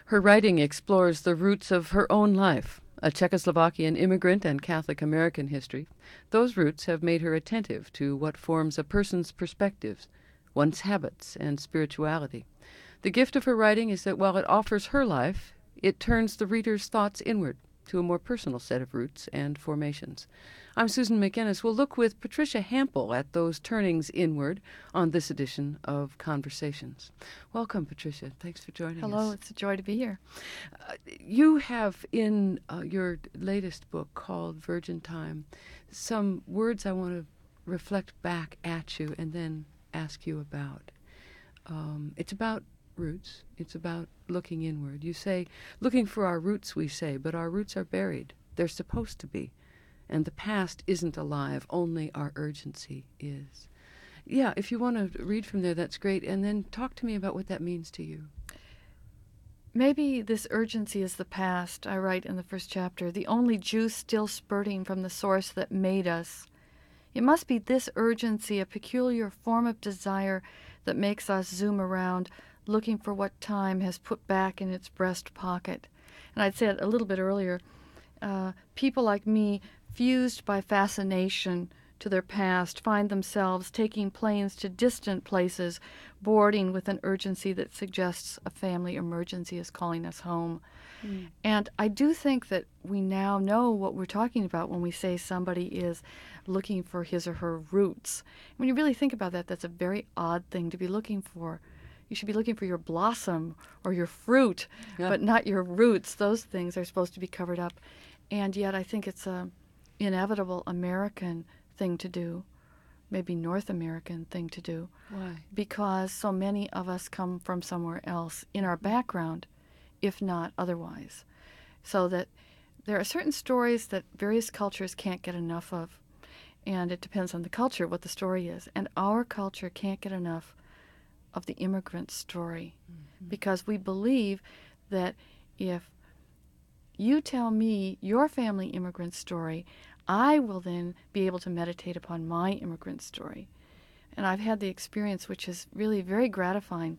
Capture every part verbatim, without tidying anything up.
Her writing explores the roots of her own life, a Czechoslovakian immigrant and Catholic American history. Those roots have made her attentive to what forms a person's perspectives, one's habits, and spirituality. The gift of her writing is that while it offers her life, it turns the reader's thoughts inward to a more personal set of roots and formations. I'm Susan McInnes. We'll look with Patricia Hampl at those turnings inward on this edition of Conversations. Welcome, Patricia. Thanks for joining Hello, us. Hello, it's a joy to be here. Uh, you have in uh, your latest book called Virgin Time some words I want to reflect back at you and then ask you about. Um, it's about roots. It's about looking inward. You say, looking for our roots, we say, but our roots are buried. They're supposed to be. And the past isn't alive, only our urgency is. Yeah, if you want to read from there, that's great. And then talk to me about what that means to you. Maybe this urgency is the past, I write in the first chapter, the only juice still spurting from the source that made us. It must be this urgency, a peculiar form of desire that makes us zoom around, looking for what time has put back in its breast pocket. And I'd said a little bit earlier, uh, people like me, fused by fascination to their past, find themselves taking planes to distant places, boarding with an urgency that suggests a family emergency is calling us home. Mm. And I do think that we now know what we're talking about when we say somebody is looking for his or her roots. When you really think about that, that's a very odd thing to be looking for. You should be looking for your blossom or your fruit, yeah. but not your roots. Those things are supposed to be covered up. And yet I think it's a inevitable American thing to do, maybe North American thing to do. Why? Because so many of us come from somewhere else in our background, if not otherwise. So that there are certain stories that various cultures can't get enough of. And it depends on the culture, what the story is. And our culture can't get enough of the immigrant story, mm-hmm. because we believe that if you tell me your family immigrant story, I will then be able to meditate upon my immigrant story. And I've had the experience, which is really very gratifying,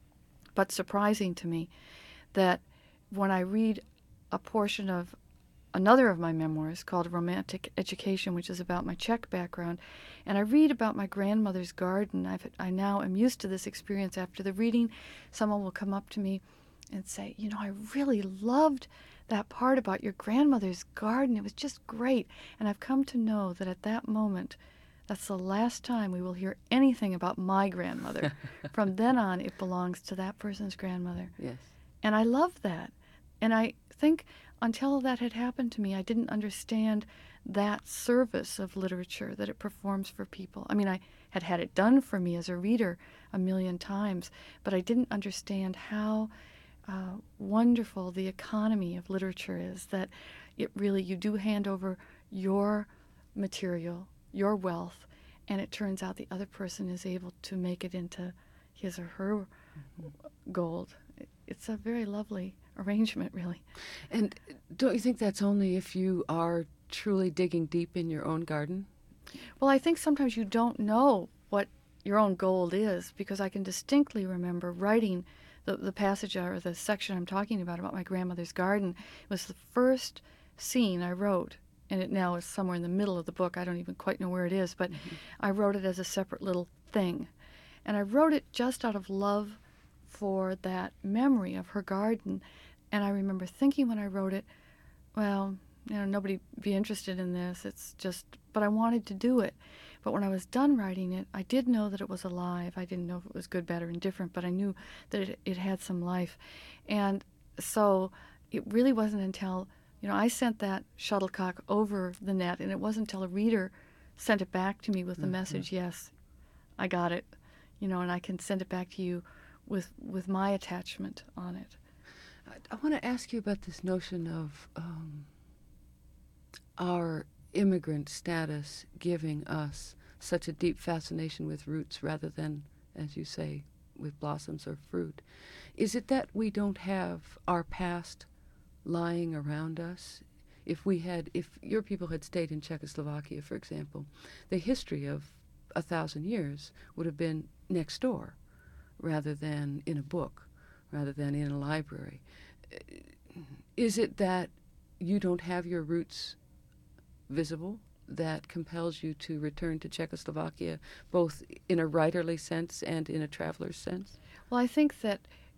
but surprising to me, that when I read a portion of another of my memoirs called Romantic Education, which is about my Czech background, and I read about my grandmother's garden. I've, I now am used to this experience. After the reading, someone will come up to me and say, you know, I really loved that part about your grandmother's garden. It was just great. And I've come to know that at that moment, that's the last time we will hear anything about my grandmother. From then on, it belongs to that person's grandmother. Yes. And I love that. And I think until that had happened to me, I didn't understand that service of literature that it performs for people. I mean, I had had it done for me as a reader a million times, but I didn't understand how uh, wonderful the economy of literature is, that it really, you do hand over your material, your wealth, and it turns out the other person is able to make it into his or her mm-hmm. gold. It's a very lovely arrangement, really. And don't you think that's only if you are truly digging deep in your own garden? Well, I think sometimes you don't know what your own gold is, because I can distinctly remember writing the, the passage or the section I'm talking about, about my grandmother's garden. It was the first scene I wrote, and it now is somewhere in the middle of the book. I don't even quite know where it is, but mm-hmm. I wrote it as a separate little thing. And I wrote it just out of love for that memory of her garden. And I remember thinking when I wrote it, well, you know, nobody be interested in this. It's just, but I wanted to do it. But when I was done writing it, I did know that it was alive. I didn't know if it was good, bad, or indifferent, but I knew that it, it had some life. And so it really wasn't until, you know, I sent that shuttlecock over the net, and it wasn't until a reader sent it back to me with the mm-hmm. message, yes, I got it, you know, and I can send it back to you with with my attachment on it. I, I want to ask you about this notion of um, our immigrant status giving us such a deep fascination with roots rather than, as you say, with blossoms or fruit. Is it that we don't have our past lying around us? If we had, if your people had stayed in Czechoslovakia, for example, the history of a thousand years would have been next door rather than in a book, rather than in a library. is it that you don't have your roots visible that compels you to return to Czechoslovakia, both in a writerly sense and in a traveler's sense? Well, I think that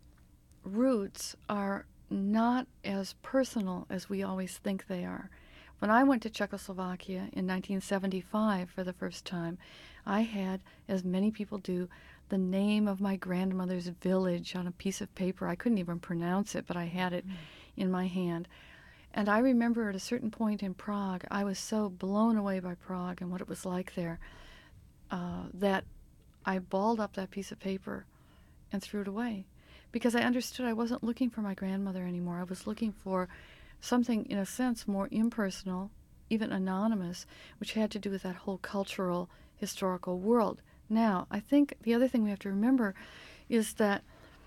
roots are not as personal as we always think they are. When I went to Czechoslovakia in nineteen seventy-five for the first time, I had, as many people do, the name of my grandmother's village on a piece of paper. I couldn't even pronounce it, but I had it mm. in my hand. And I remember at a certain point in Prague, I was so blown away by Prague and what it was like there uh, that I balled up that piece of paper and threw it away because I understood I wasn't looking for my grandmother anymore. I was looking for something, in a sense, more impersonal, even anonymous, which had to do with that whole cultural, historical world. Now, I think the other thing we have to remember is that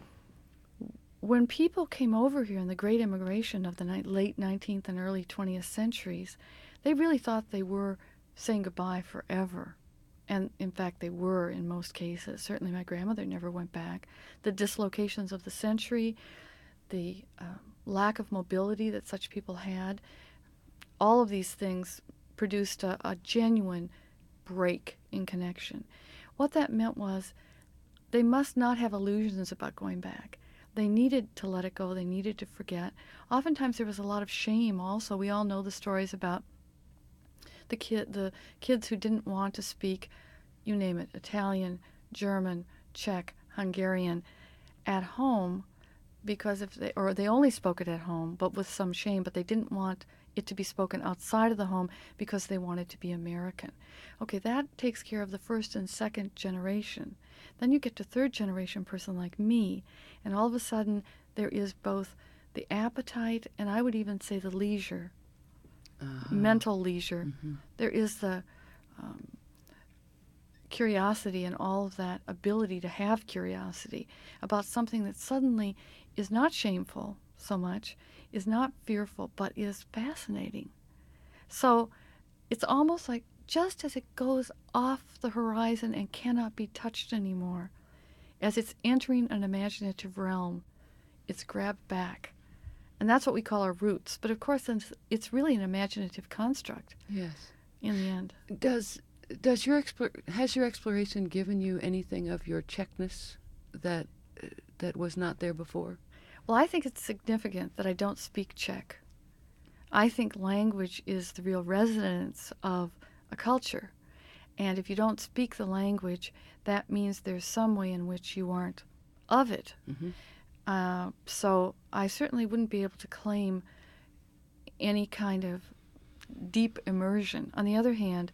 when people came over here in the great immigration of the ni- late nineteenth and early twentieth centuries, they really thought they were saying goodbye forever. And in fact, they were in most cases. Certainly my grandmother never went back. The dislocations of the century, the um, lack of mobility that such people had, all of these things produced a, a genuine break in connection. What that meant was they must not have illusions about going back. They needed to let it go. They needed to forget. Oftentimes there was a lot of shame also. We all know the stories about the kid, the kids who didn't want to speak, you name it, Italian, German, Czech, Hungarian, at home, because if they, or they only spoke it at home, but with some shame, but they didn't want it to be spoken outside of the home because they wanted to be American. Okay, that takes care of the first and second generation. Then you get to third generation person like me, and all of a sudden there is both the appetite and I would even say the leisure, uh-huh. mental leisure. Mm-hmm. There is the um, curiosity and all of that ability to have curiosity about something that suddenly is not shameful so much, is not fearful, but is fascinating. So it's almost like just as it goes off the horizon and cannot be touched anymore, as it's entering an imaginative realm, it's grabbed back. And that's what we call our roots. But of course, it's really an imaginative construct. Yes. In the end. Does does your explore, has your exploration given you anything of your Czechness that uh, that was not there before? Well, I think it's significant that I don't speak Czech. I think language is the real resonance of a culture. And if you don't speak the language, that means there's some way in which you aren't of it. Mm-hmm. Uh, so I certainly wouldn't be able to claim any kind of deep immersion. On the other hand,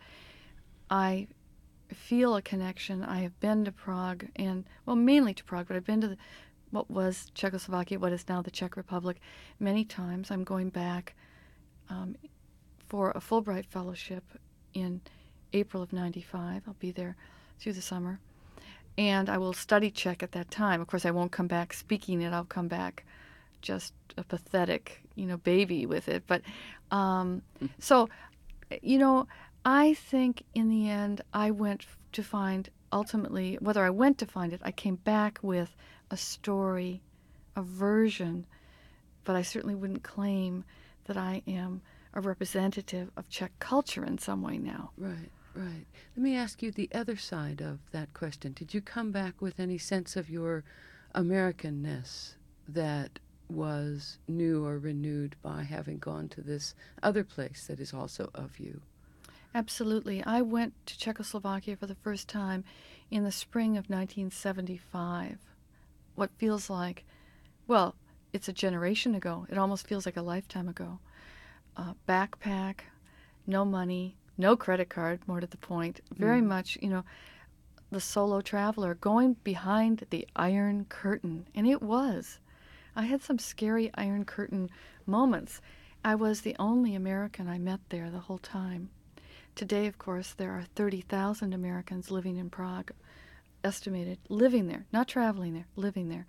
I feel a connection. I have been to Prague, and, well, mainly to Prague, but I've been to the, what was Czechoslovakia, what is now the Czech Republic, many times. I'm going back um, for a Fulbright Fellowship in April of ninety-five. I'll be there through the summer. And I will study Czech at that time. Of course, I won't come back speaking it. I'll come back just a pathetic, you know, baby with it. But um, so, you know, I think in the end, I went to find, ultimately, whether I went to find it, I came back with a story, a version, but I certainly wouldn't claim that I am a representative of Czech culture in some way now. Right, right. Let me ask you the other side of that question. Did you come back with any sense of your Americanness that was new or renewed by having gone to this other place that is also of you? Absolutely. I went to Czechoslovakia for the first time in the spring of nineteen seventy-five. What feels like, well, it's a generation ago. It almost feels like a lifetime ago. Uh, backpack, no money, no credit card, more to the point. Very mm. much, you know, the solo traveler going behind the Iron Curtain. And it was. I had some scary Iron Curtain moments. I was the only American I met there the whole time. Today, of course, there are thirty thousand Americans living in Prague, estimated, living there, not traveling there, living there.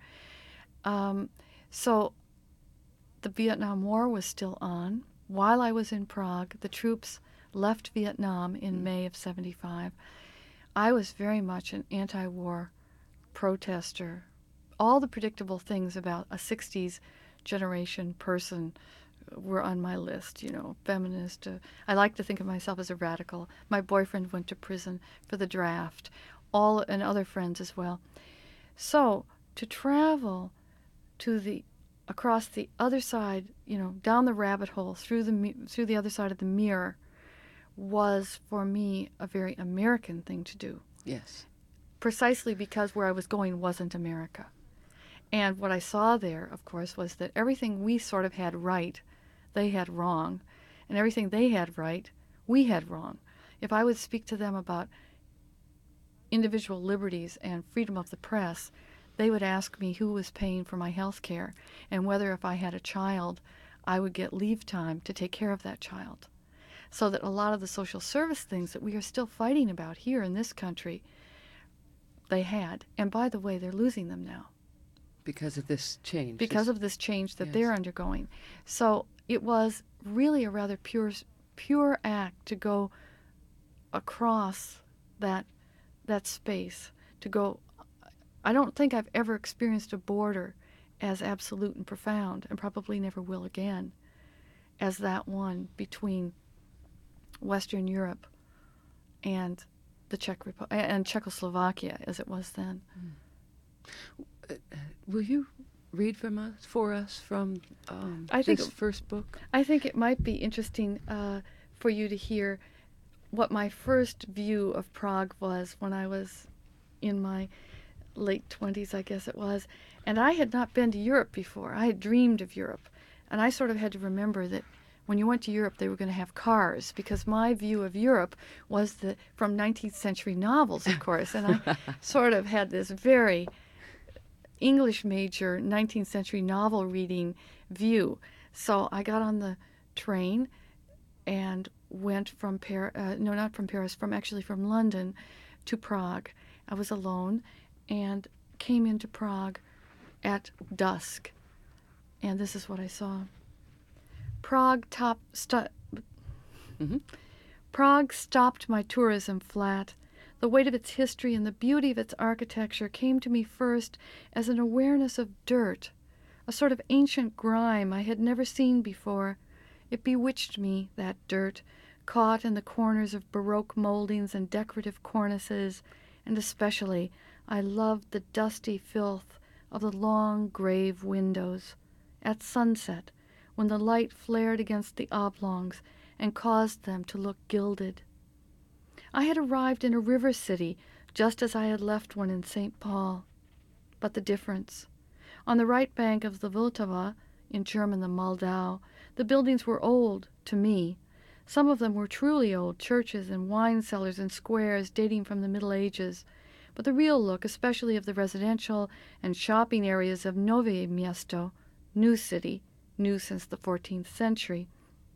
Um, so the Vietnam War was still on. While I was in Prague, the troops left Vietnam in May of seventy-five. I was very much an anti-war protester. All the predictable things about a sixties generation person were on my list, you know, feminist. Uh, I like to think of myself as a radical. My boyfriend went to prison for the draft, all and other friends as well. So to travel to the across the other side, you know, down the rabbit hole through the through the other side of the mirror, was for me a very American thing to do. Yes. Precisely because where I was going wasn't America. And what I saw there, of course, was that everything we sort of had right, they had wrong. And everything they had right, we had wrong. If I would speak to them about individual liberties and freedom of the press, they would ask me who was paying for my health care and whether if I had a child, I would get leave time to take care of that child. So that a lot of the social service things that we are still fighting about here in this country, they had. And by the way, they're losing them now. Because of this change. Because this, of this change that yes. they're undergoing. So it was really a rather pure, pure act to go across that that space, to go. I don't think I've ever experienced a border as absolute and profound, and probably never will again, as that one between Western Europe and the Czech Repu- and Czechoslovakia, as it was then. Uh, will you read from us for us from um, I think this it, first book? I think it might be interesting uh, for you to hear what my first view of Prague was when I was in my late twenties, I guess it was. And I had not been to Europe before. I had dreamed of Europe. And I sort of had to remember that when you went to Europe, they were going to have cars, because my view of Europe was the, from nineteenth century novels, of course. And I sort of had this very English major nineteenth century novel reading view. So I got on the train and went from Paris, uh, no, not from Paris, from actually from London to Prague. I was alone and came into Prague at dusk. And this is what I saw. Prague top stu- Mm-hmm. Prague stopped my tourism flat. The weight of its history and the beauty of its architecture came to me first as an awareness of dirt, a sort of ancient grime I had never seen before. It bewitched me, that dirt, caught in the corners of Baroque moldings and decorative cornices, and especially I loved the dusty filth of the long grave windows. At sunset, when the light flared against the oblongs and caused them to look gilded. I had arrived in a river city just as I had left one in Saint Paul. But the difference. On the right bank of the Vltava, in German the Moldau, the buildings were old, to me. Some of them were truly old, churches and wine cellars and squares dating from the Middle Ages. But the real look, especially of the residential and shopping areas of Nove Miesto, New City, new since the fourteenth century,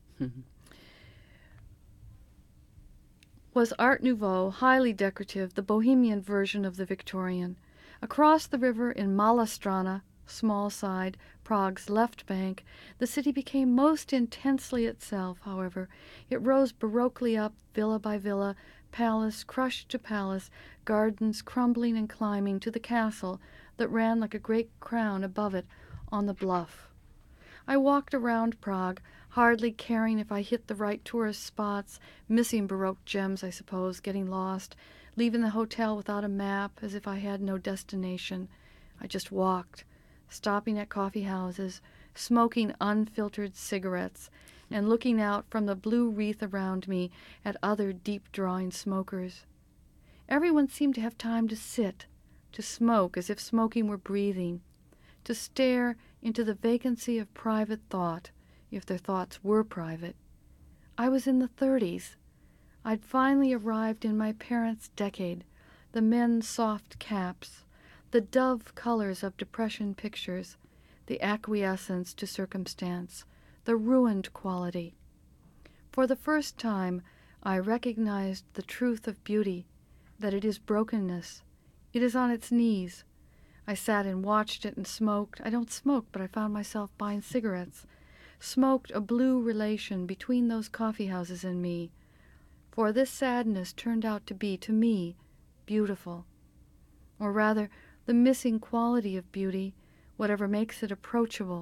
was Art Nouveau, highly decorative, the bohemian version of the Victorian. Across the river in Mala Strana, small side, Prague's left bank, the city became most intensely itself, however. It rose baroquely up, villa by villa, palace crushed to palace, gardens crumbling and climbing to the castle that ran like a great crown above it on the bluff. I walked around Prague, hardly caring if I hit the right tourist spots, missing Baroque gems, I suppose, getting lost, leaving the hotel without a map, as if I had no destination. I just walked, stopping at coffee houses, smoking unfiltered cigarettes, and looking out from the blue wreath around me at other deep-drawing smokers. Everyone seemed to have time to sit, to smoke as if smoking were breathing, to stare into the vacancy of private thought, if their thoughts were private. I was in the thirties. I'd finally arrived in my parents' decade, the men's soft caps, the dove colors of depression pictures, the acquiescence to circumstance, the ruined quality. For the first time, I recognized the truth of beauty, that it is brokenness. It is on its knees. I sat and watched it and smoked. I don't smoke, but I found myself buying cigarettes. Smoked a blue relation between those coffee houses and me. For this sadness turned out to be, to me, beautiful. Or rather, the missing quality of beauty, whatever makes it approachable,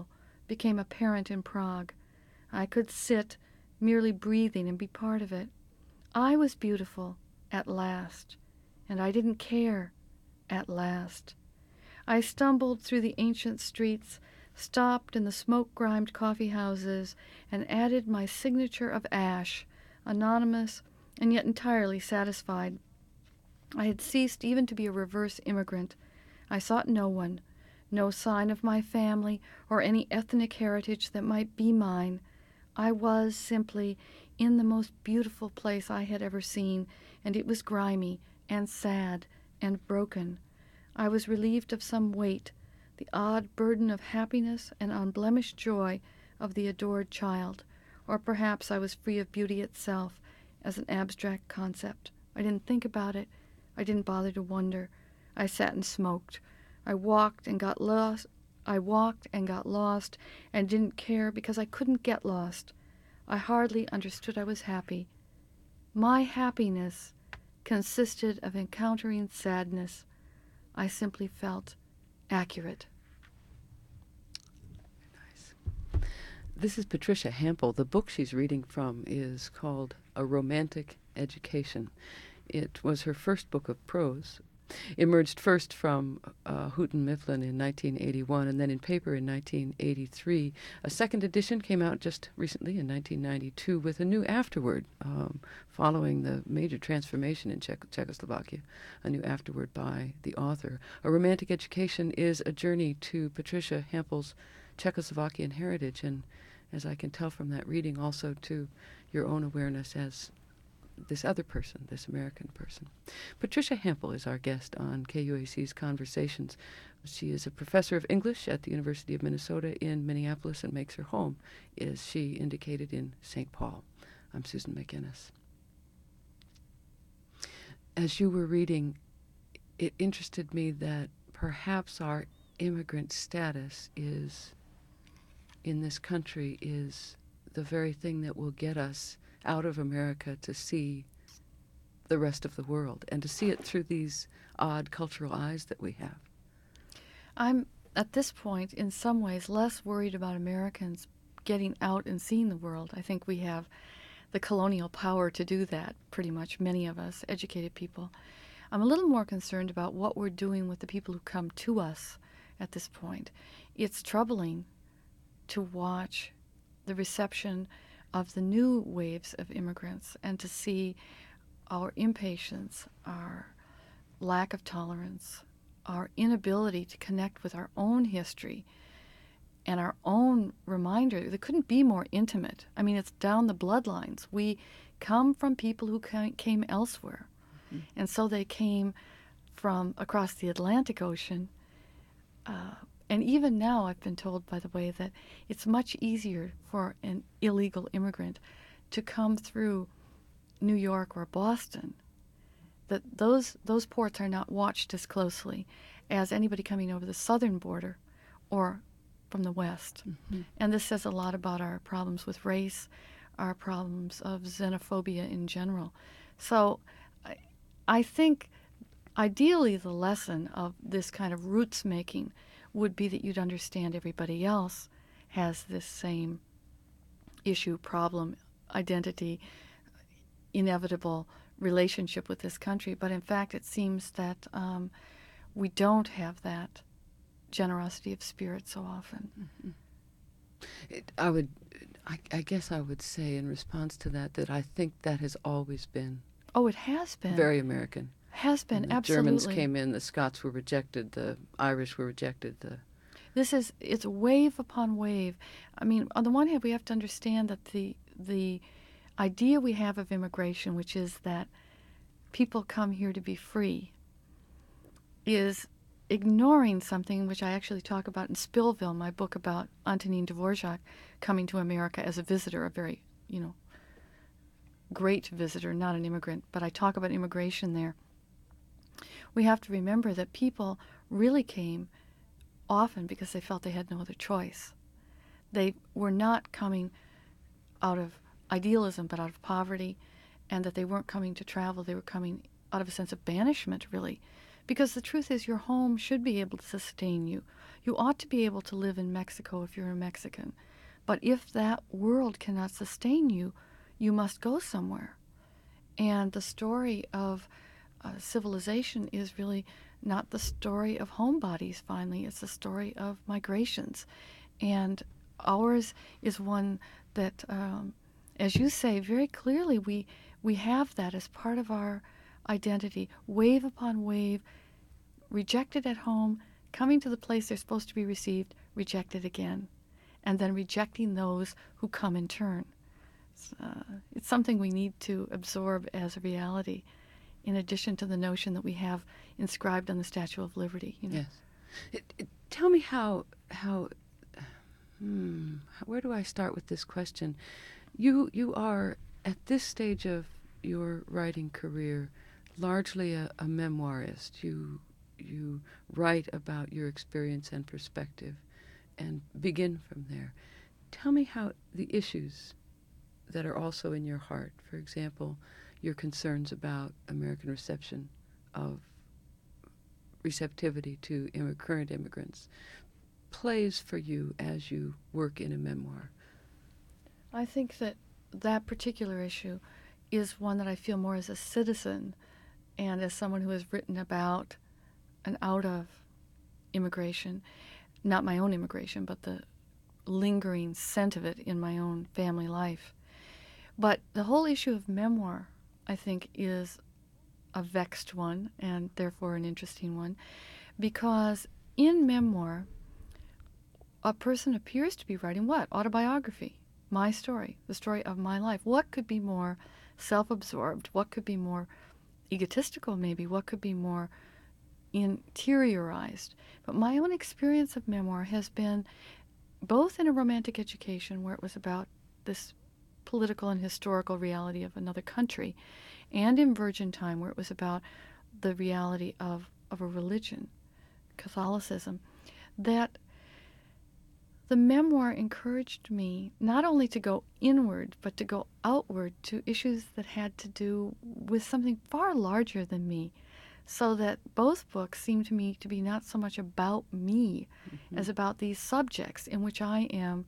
became apparent in Prague. I could sit merely breathing and be part of it. I was beautiful at last, and I didn't care at last. I stumbled through the ancient streets, stopped in the smoke-grimed coffee houses, and added my signature of ash, anonymous and yet entirely satisfied. I had ceased even to be a reverse immigrant. I sought no one, no sign of my family or any ethnic heritage that might be mine. I was simply in the most beautiful place I had ever seen, and it was grimy and sad and broken. I was relieved of some weight, the odd burden of happiness and unblemished joy of the adored child, or perhaps I was free of beauty itself as an abstract concept. I didn't think about it. I didn't bother to wonder. I sat and smoked. I walked and got lost. I walked and got lost and didn't care because I couldn't get lost. I hardly understood I was happy. My happiness consisted of encountering sadness. I simply felt accurate. Nice. This is Patricia Hampl. The book she's reading from is called A Romantic Education. It was her first book of prose. Emerged first from uh, Houghton Mifflin in nineteen eighty-one and then in paper in nineteen eighty-three. A second edition came out just recently in nineteen ninety-two with a new afterword um, following the major transformation in Czech- Czechoslovakia, a new afterword by the author. A Romantic Education is a journey to Patricia Hampl's Czechoslovakian heritage, and as I can tell from that reading, also to your own awareness as this other person, this American person. Patricia Hampl is our guest on K U A C's Conversations. She is a professor of English at the University of Minnesota in Minneapolis and makes her home, as she indicated, in Saint Paul. I'm Susan McInnes. As you were reading, it interested me that perhaps our immigrant status is, in this country, is the very thing that will get us out of America to see the rest of the world and to see it through these odd cultural eyes that we have. I'm, at this point, in some ways, less worried about Americans getting out and seeing the world. I think we have the colonial power to do that, pretty much, many of us, educated people. I'm a little more concerned about what we're doing with the people who come to us at this point. It's troubling to watch the reception of the new waves of immigrants and to see our impatience, our lack of tolerance, our inability to connect with our own history and our own reminder that couldn't be more intimate. I mean, it's down the bloodlines. We come from people who came elsewhere. Mm-hmm. And so they came from across the Atlantic Ocean. Uh, And even now, I've been told, by the way, that it's much easier for an illegal immigrant to come through New York or Boston, that those those ports are not watched as closely as anybody coming over the southern border or from the west. Mm-hmm. And this says a lot about our problems with race, our problems of xenophobia in general. So I, I think ideally the lesson of this kind of roots making would be that you'd understand everybody else has this same issue, problem, identity, inevitable relationship with this country. But in fact, it seems that um, we don't have that generosity of spirit so often. Mm-hmm. It, I would, I, I guess I would say in response to that, that I think that has always been. Oh, it has been. Very American. Has been, the absolutely. Germans came in, the Scots were rejected, the Irish were rejected. The This is, it's wave upon wave. I mean, on the one hand, we have to understand that the the idea we have of immigration, which is that people come here to be free, is ignoring something which I actually talk about in Spillville, my book about Antonin Dvorak coming to America as a visitor, a very, you know, great visitor, not an immigrant, but I talk about immigration there. We have to remember that people really came often because they felt they had no other choice. They were not coming out of idealism, but out of poverty, and that they weren't coming to travel. They were coming out of a sense of banishment, really, Because the truth is, your home should be able to sustain you. You ought to be able to live in Mexico if you're a Mexican. But if that world cannot sustain you, you must go somewhere. And the story of uh, civilization is really not the story of homebodies, finally. It's the story of migrations. And ours is one that, um, as you say, very clearly we, we have that as part of our identity, wave upon wave, rejected at home, coming to the place they're supposed to be received, rejected again, and then rejecting those who come in turn. It's, uh, it's something we need to absorb as a reality, in addition to the notion that we have inscribed on the Statue of Liberty. You know? Yes. It, it, tell me how, how, hmm, where do I start with this question? You, you are, at this stage of your writing career, largely a, a memoirist. You, you write about your experience and perspective and begin from there. Tell me how the issues that are also in your heart, for example, your concerns about American reception of receptivity to imm- current immigrants, plays for you as you work in a memoir. I think that that particular issue is one that I feel more as a citizen and as someone who has written about and out of immigration, not my own immigration, but the lingering scent of it in my own family life. But the whole issue of memoir, I think, is a vexed one and therefore an interesting one, because in memoir, a person appears to be writing what? Autobiography, my story, the story of my life. What could be more self-absorbed? What could be more egotistical, maybe? What could be more interiorized? But my own experience of memoir has been both in a romantic education, where it was about this political and historical reality of another country, and in Virgin Time, where it was about the reality of, of a religion, Catholicism, that the memoir encouraged me not only to go inward, but to go outward to issues that had to do with something far larger than me, so that both books seem to me to be not so much about me mm-hmm. as about these subjects in which I am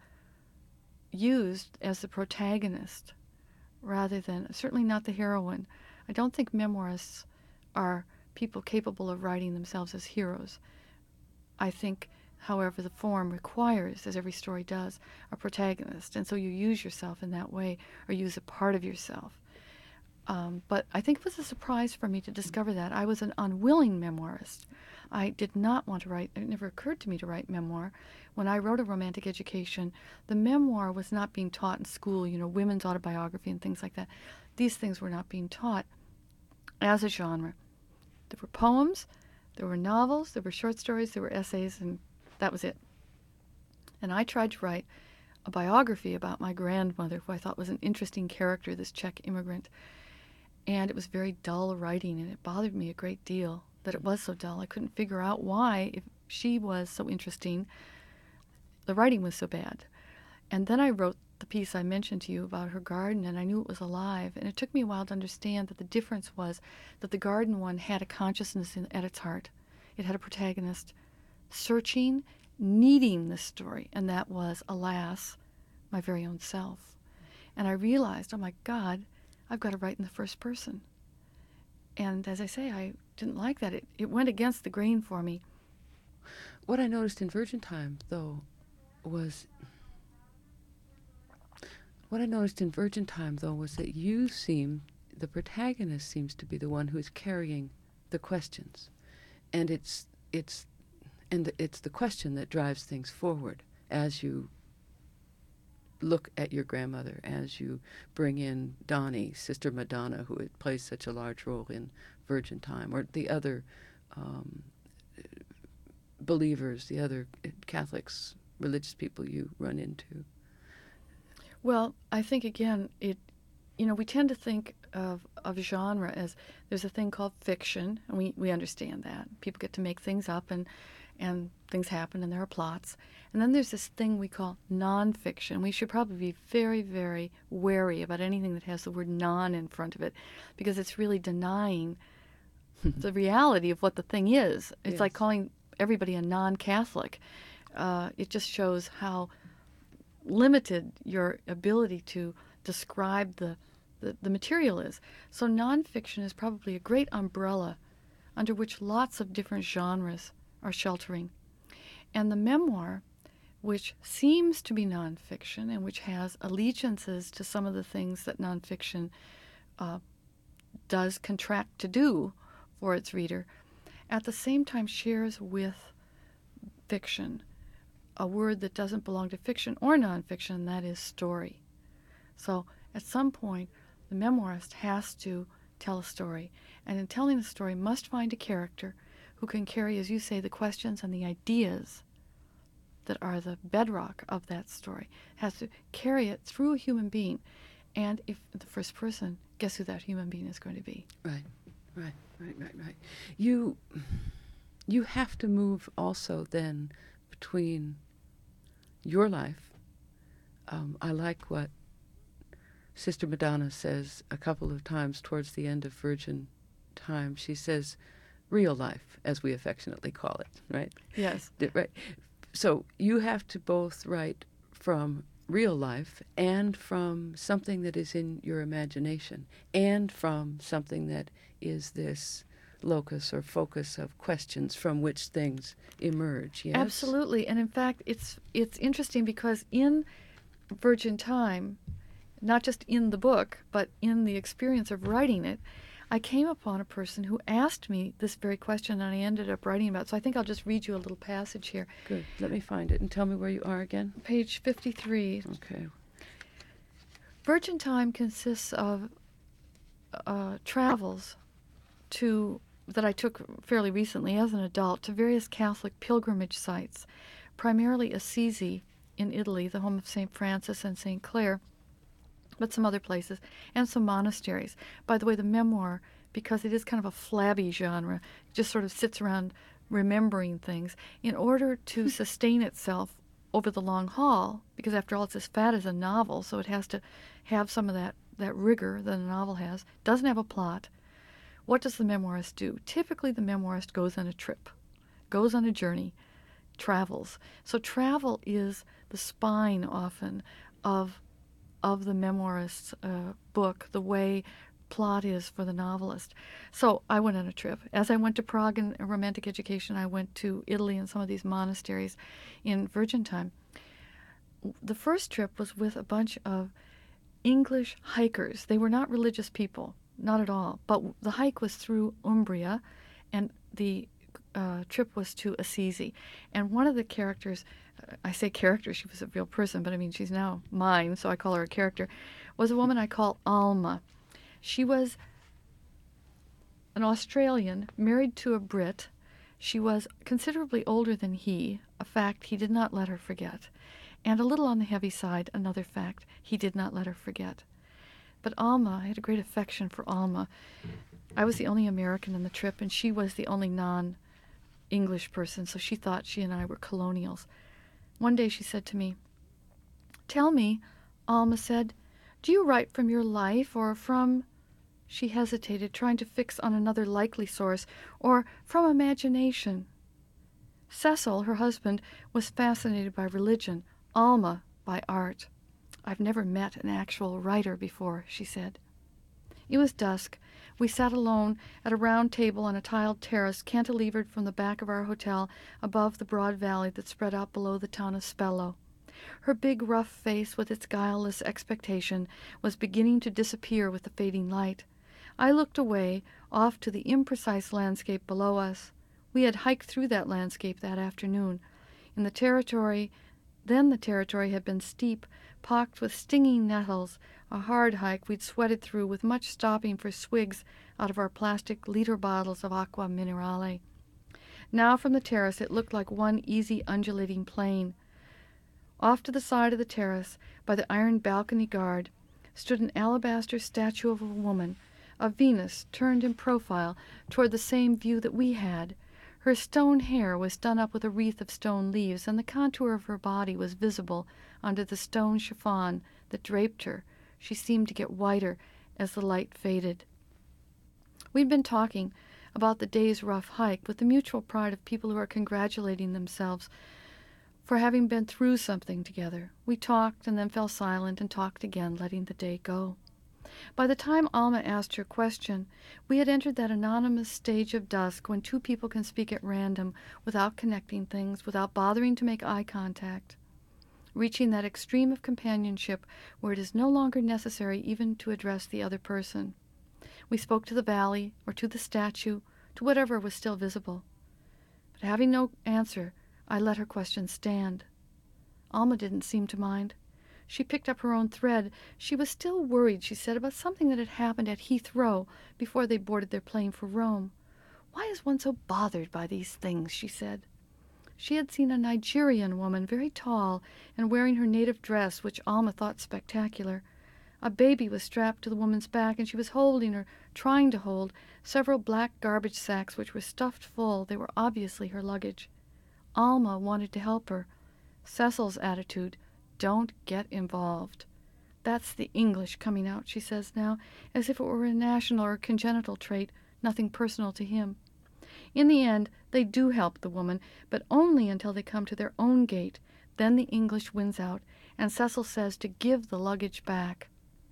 used as the protagonist rather than, certainly not the heroine. I don't think memoirists are people capable of writing themselves as heroes. I think, however, the form requires, as every story does, a protagonist, and so you use yourself in that way, or use a part of yourself. Um, but I think it was a surprise for me to discover that. I was an unwilling memoirist. I did not want to write, it never occurred to me to write memoir. When I wrote A Romantic Education, the memoir was not being taught in school, you know, women's autobiography and things like that. These things were not being taught as a genre. There were poems, there were novels, there were short stories, there were essays, and that was it. And I tried to write a biography about my grandmother, who I thought was an interesting character, this Czech immigrant. And it was very dull writing, and it bothered me a great deal that it was so dull. I couldn't figure out why, if she was so interesting, the writing was so bad. And then I wrote the piece I mentioned to you about her garden, and I knew it was alive. And it took me a while to understand that the difference was that the garden one had a consciousness in, at its heart. It had a protagonist searching, needing this story, and that was, alas, my very own self. And I realized, oh my God, I've got to write in the first person. And as I say, I didn't like that. It, it went against the grain for me. What I noticed in Virgin Time, though, was... What I noticed in Virgin Time, though, was that you seem, the protagonist seems to be the one who is carrying the questions. And it's, it's, and the, it's the question that drives things forward as you look at your grandmother, as you bring in Donnie, Sister Madonna, who plays such a large role in Virgin Time, or the other um, believers, the other Catholics, religious people you run into. Well, I think, again, it, you know, we tend to think of, of genre as there's a thing called fiction, and we, we understand that. People get to make things up, and and things happen, and there are plots. And then there's this thing we call nonfiction. We should probably be very, very wary about anything that has the word non in front of it, because it's really denying the reality of what the thing is. It's Yes. like calling everybody a non-Catholic. Uh, it just shows how limited your ability to describe the, the, the material is. So nonfiction is probably a great umbrella under which lots of different genres are sheltering. And the memoir, which seems to be nonfiction and which has allegiances to some of the things that nonfiction uh, does contract to do for its reader, at the same time shares with fiction a word that doesn't belong to fiction or nonfiction, and that is story. So at some point, the memoirist has to tell a story, and in telling the story must find a character who can carry, as you say, the questions and the ideas that are the bedrock of that story, has to carry it through a human being. And if the first person, guess who that human being is going to be? Right, right, right, right, right. You, you have to move also then between your life. Um, I like what Sister Madonna says a couple of times towards the end of Virgin Time. She says, real life, as we affectionately call it, right? Yes. Right. So you have to both write from real life and from something that is in your imagination and from something that is this locus or focus of questions from which things emerge. Yes? Absolutely. And in fact, it's it's interesting because in Virgin Time, not just in the book, but in the experience of writing it, I came upon a person who asked me this very question, and I ended up writing about it. So I think I'll just read you a little passage here. Good. Let me find it and tell me where you are again. Page fifty-three. Okay. Virgin Time consists of uh, travels to that I took fairly recently as an adult to various Catholic pilgrimage sites, primarily Assisi in Italy, the home of Saint Francis and Saint Clare, but some other places, and some monasteries. By the way, the memoir, because it is kind of a flabby genre, just sort of sits around remembering things, in order to sustain itself over the long haul, because after all, it's as fat as a novel, so it has to have some of that, that rigor that a novel has, doesn't have a plot. What does the memoirist do? Typically, the memoirist goes on a trip, goes on a journey, travels. So travel is the spine often of of the memoirist's uh, book, the way plot is for the novelist. So I went on a trip. As I went to Prague in Romantic Education, I went to Italy and some of these monasteries in Virgin Time. The first trip was with a bunch of English hikers. They were not religious people, not at all. But the hike was through Umbria, and the uh, trip was to Assisi. And one of the characters, I say character, she was a real person, but I mean, she's now mine, so I call her a character, was a woman I call Alma. She was an Australian, married to a Brit. She was considerably older than he, a fact he did not let her forget. And a little on the heavy side, another fact he did not let her forget. But Alma, I had a great affection for Alma. I was the only American in the trip, and she was the only non-English person, so she thought she and I were colonials. One day she said to me, "Tell me," Alma said, "do you write from your life or from—" She hesitated, trying to fix on another likely source, "or from imagination?" Cecil, her husband, was fascinated by religion, Alma by art. "I've never met an actual writer before," she said. It was dusk. We sat alone at a round table on a tiled terrace cantilevered from the back of our hotel above the broad valley that spread out below the town of Spello. Her big, rough face, with its guileless expectation, was beginning to disappear with the fading light. I looked away, off to the imprecise landscape below us. We had hiked through that landscape that afternoon. In the territory, then the territory had been steep, pocked with stinging nettles, a hard hike we'd sweated through with much stopping for swigs out of our plastic liter bottles of aqua minerale. Now from the terrace it looked like one easy undulating plain. Off to the side of the terrace, by the iron balcony guard, stood an alabaster statue of a woman, a Venus turned in profile toward the same view that we had. Her stone hair was done up with a wreath of stone leaves, and the contour of her body was visible under the stone chiffon that draped her. She seemed to get whiter as the light faded. We'd been talking about the day's rough hike with the mutual pride of people who are congratulating themselves for having been through something together. We talked and then fell silent and talked again, letting the day go. By the time Alma asked her question, we had entered that anonymous stage of dusk when two people can speak at random without connecting things, without bothering to make eye contact, reaching that extreme of companionship where it is no longer necessary even to address the other person. We spoke to the valley, or to the statue, to whatever was still visible. But having no answer, I let her question stand. Alma didn't seem to mind. She picked up her own thread. She was still worried, she said, about something that had happened at Heathrow before they boarded their plane for Rome. Why is one so bothered by these things, she said. She had seen a Nigerian woman, very tall, and wearing her native dress, which Alma thought spectacular. A baby was strapped to the woman's back, and she was holding, or trying to hold, several black garbage sacks which were stuffed full. They were obviously her luggage. Alma wanted to help her. Cecil's attitude, don't get involved. That's the English coming out, she says now, as if it were a national or congenital trait, nothing personal to him. In the end, they do help the woman, but only until they come to their own gate. Then the English wins out, and Cecil says to give the luggage back.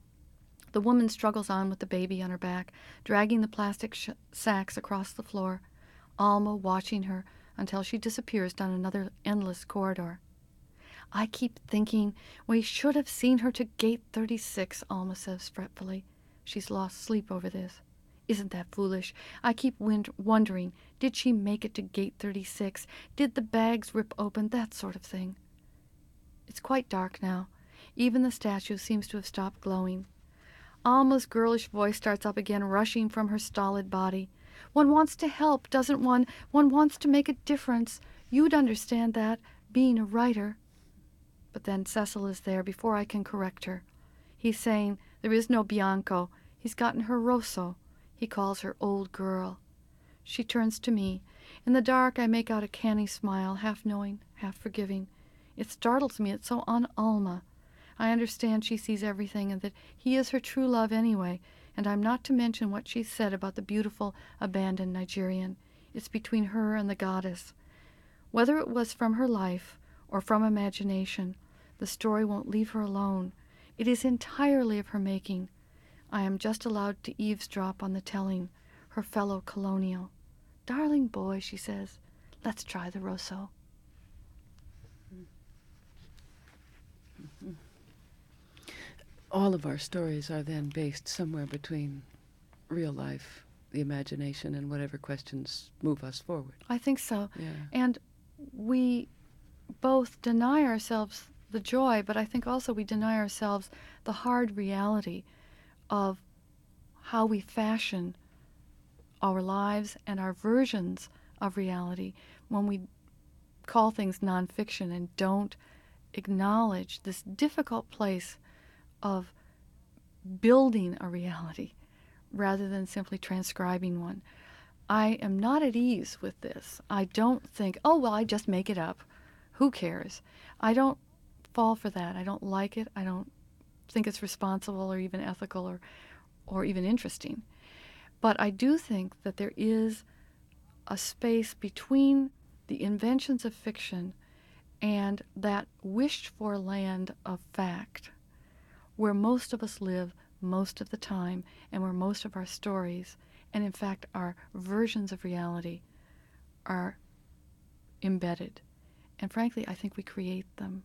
The woman struggles on with the baby on her back, dragging the plastic sh- sacks across the floor, Alma watching her until she disappears down another endless corridor. I keep thinking we should have seen her to gate thirty-six, Alma says fretfully. She's lost sleep over this. Isn't that foolish? I keep wind- wondering, did she make it to gate thirty-six? Did the bags rip open? That sort of thing. It's quite dark now. Even the statue seems to have stopped glowing. Alma's girlish voice starts up again, rushing from her stolid body. One wants to help, doesn't one? One wants to make a difference. You'd understand that, being a writer. But then Cecil is there before I can correct her. He's saying there is no Bianco. He's gotten her Rosso. He calls her old girl. She turns to me. In the dark I make out a canny smile, half knowing, half forgiving. It startles me, it's so un-Alma. I understand she sees everything and that he is her true love anyway, and I'm not to mention what she said about the beautiful, abandoned Nigerian. It's between her and the goddess. Whether it was from her life or from imagination, the story won't leave her alone. It is entirely of her making. I am just allowed to eavesdrop on the telling, her fellow colonial. Darling boy, she says, let's try the Rosso. Mm-hmm. All of our stories are then based somewhere between real life, the imagination, and whatever questions move us forward. I think so. Yeah. And we both deny ourselves the joy, but I think also we deny ourselves the hard reality of how we fashion our lives and our versions of reality when we call things nonfiction and don't acknowledge this difficult place of building a reality rather than simply transcribing one. I am not at ease with this. I don't think, oh, well, I just make it up. Who cares? I don't fall for that. I don't like it. I don't think it's responsible or even ethical or, or even interesting. But I do think that there is a space between the inventions of fiction and that wished-for land of fact where most of us live most of the time and where most of our stories and, in fact, our versions of reality are embedded. And frankly, I think we create them.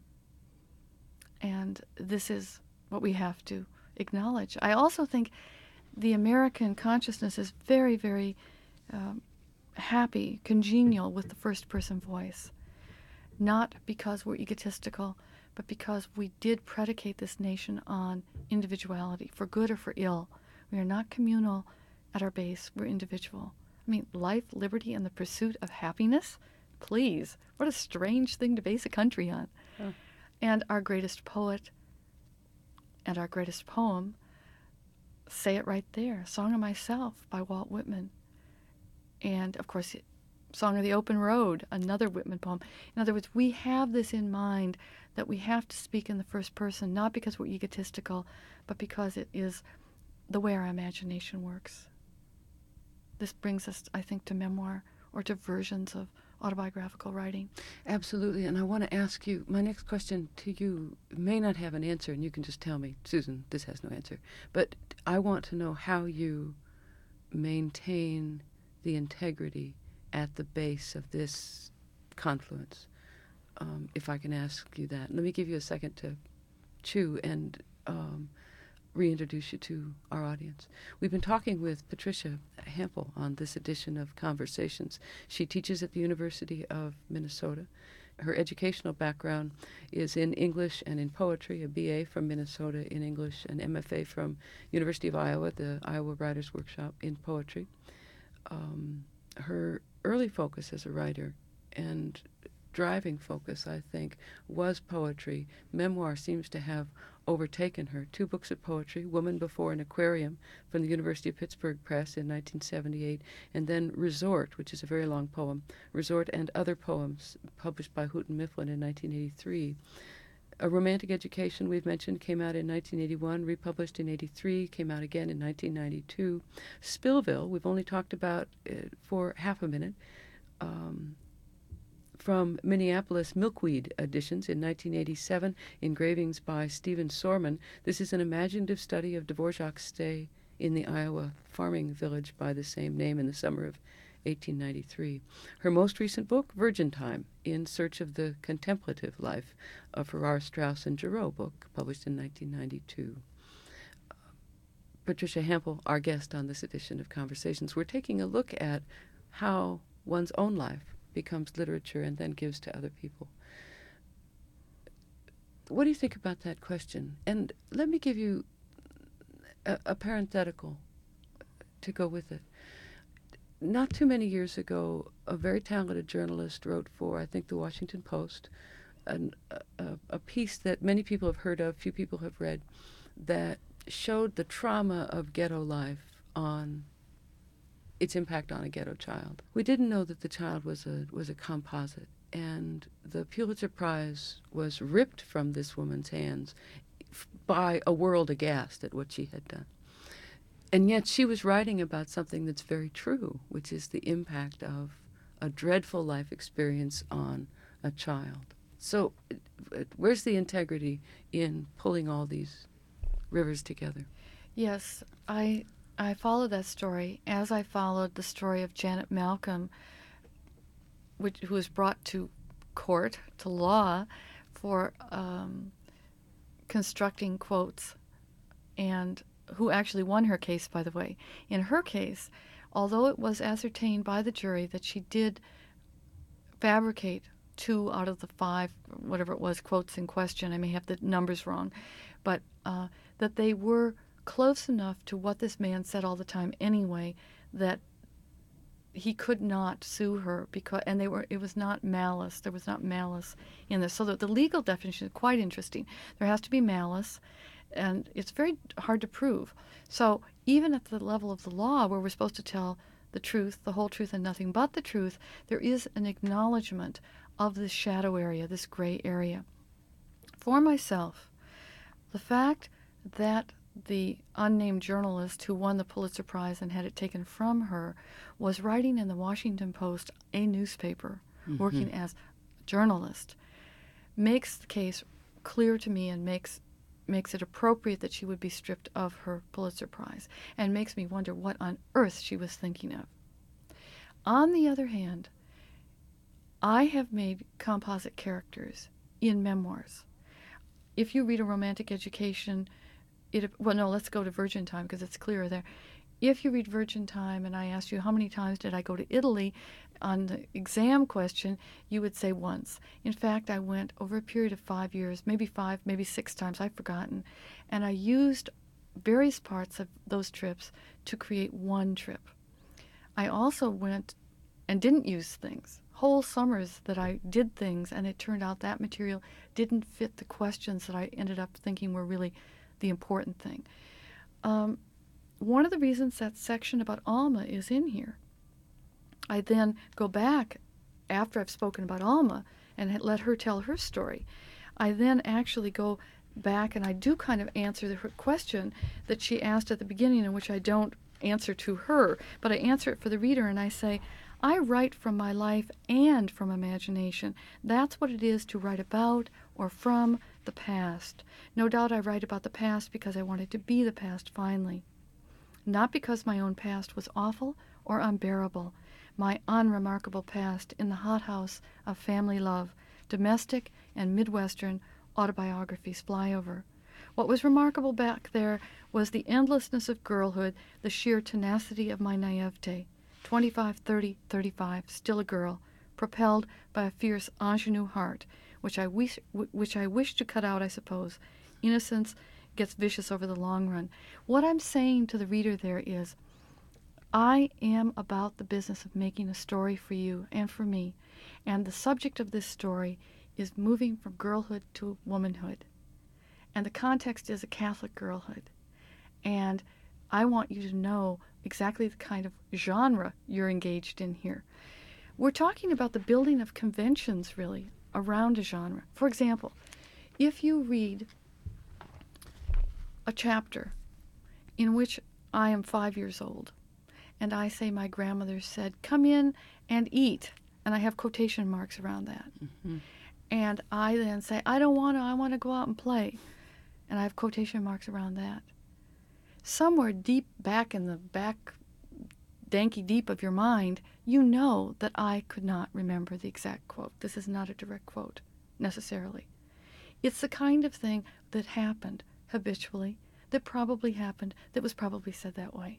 And this is what we have to acknowledge. I also think the American consciousness is very, very um, happy, congenial with the first-person voice. Not because we're egotistical, but because we did predicate this nation on individuality, for good or for ill. We are not communal at our base. We're individual. I mean, life, liberty, and the pursuit of happiness? Please, what a strange thing to base a country on. Oh. And our greatest poet and our greatest poem say it right there, Song of Myself by Walt Whitman. And, of course, Song of the Open Road, another Whitman poem. In other words, we have this in mind that we have to speak in the first person, not because we're egotistical, but because it is the way our imagination works. this brings us, I think, to memoir or to versions of autobiographical writing. Absolutely. And I want to ask you, my next question to you may not have an answer, and you can just tell me, Susan, this has no answer. But I want to know how you maintain the integrity at the base of this confluence. Um, if I can ask you that. Let me give you a second to chew and um, reintroduce you to our audience. We've been talking with Patricia Hampl on this edition of Conversations. She teaches at the University of Minnesota. Her educational background is in English and in poetry, a B A from Minnesota in English, an M F A from University of Iowa, the Iowa Writers Workshop in poetry. Um, her early focus as a writer and driving focus, I think, was poetry. Memoir seems to have overtaken her. Two books of poetry, Woman Before an Aquarium from the University of Pittsburgh Press in nineteen seventy-eight, and then Resort, which is a very long poem, Resort and Other Poems, published by Houghton Mifflin in nineteen eighty-three. A Romantic Education, we've mentioned, came out in nineteen eighty-one, republished in eighty-three, came out again in nineteen ninety-two. Spillville, we've only talked about it for half a minute, um, from Minneapolis Milkweed Editions in nineteen eighty-seven, engravings by Stephen Sorman. This is an imaginative study of Dvorak's stay in the Iowa farming village by the same name in the summer of eighteen ninety-three. Her most recent book, Virgin Time, In Search of the Contemplative Life, a Farrar, Straus and Giroux book, published in nineteen ninety-two. Uh, Patricia Hampl, our guest on this edition of Conversations. We're taking a look at how one's own life becomes literature and then gives to other people. What do you think about that question? And let me give you a, a parenthetical to go with it. Not too many years ago, a very talented journalist wrote for, I think, the Washington Post, an, a, a piece that many people have heard of, few people have read, that showed the trauma of ghetto life on its impact on a ghetto child. We didn't know that the child was a was a composite, and the Pulitzer Prize was ripped from this woman's hands f- by a world aghast at what she had done. And yet she was writing about something that's very true, which is the impact of a dreadful life experience on a child. So uh, where's the integrity in pulling all these rivers together? Yes, I I followed that story as I followed the story of Janet Malcolm, which who was brought to court, to law, for um, constructing quotes, and who actually won her case, by the way. In her case, although it was ascertained by the jury that she did fabricate two out of the five, whatever it was, quotes in question, I may have the numbers wrong, but uh, that they were close enough to what this man said all the time anyway, that he could not sue her, because and they were it was not malice. There was not malice in this. So the, the legal definition is quite interesting. There has to be malice, and it's very hard to prove. So even at the level of the law, where we're supposed to tell the truth, the whole truth, and nothing but the truth, there is an acknowledgement of this shadow area, this gray area. For myself, the fact that the unnamed journalist who won the Pulitzer Prize and had it taken from her was writing in the Washington Post, a newspaper, mm-hmm. working as a journalist, makes the case clear to me and makes makes it appropriate that she would be stripped of her Pulitzer Prize, and makes me wonder what on earth she was thinking of. On the other hand, I have made composite characters in memoirs. If you read A Romantic Education, It, well, no, let's go to Virgin Time because it's clearer there. If you read Virgin Time and I asked you how many times did I go to Italy on the exam question, you would say once. In fact, I went over a period of five years, maybe five, maybe six times, I've forgotten, and I used various parts of those trips to create one trip. I also went and didn't use things. Whole summers that I did things, and it turned out that material didn't fit the questions that I ended up thinking were really the important thing. Um, one of the reasons that section about Alma is in here, I then go back after I've spoken about Alma and let her tell her story. I then actually go back and I do kind of answer the, her question that she asked at the beginning, in which I don't answer to her, but I answer it for the reader, and I say, I write from my life and from imagination. That's what it is to write about or from the past. No doubt I write about the past because I wanted to be the past finally. Not because my own past was awful or unbearable. My unremarkable past in the hothouse of family love, domestic and Midwestern autobiographies fly over. What was remarkable back there was the endlessness of girlhood, the sheer tenacity of my naivete. twenty-five, thirty, thirty-five, still a girl, propelled by a fierce ingenue heart, which I wish, which I wish to cut out, I suppose. Innocence gets vicious over the long run. What I'm saying to the reader there is, I am about the business of making a story for you and for me, and the subject of this story is moving from girlhood to womanhood. And the context is a Catholic girlhood. And I want you to know exactly the kind of genre you're engaged in here. We're talking about the building of conventions, really, around a genre. For example, if you read a chapter in which I am five years old, and I say my grandmother said, come in and eat, and I have quotation marks around that. Mm-hmm. And I then say, I don't want to, I want to go out and play, and I have quotation marks around that. Somewhere deep back in the back, danky deep of your mind, you know that I could not remember the exact quote. This is not a direct quote, necessarily. It's the kind of thing that happened habitually, that probably happened, that was probably said that way.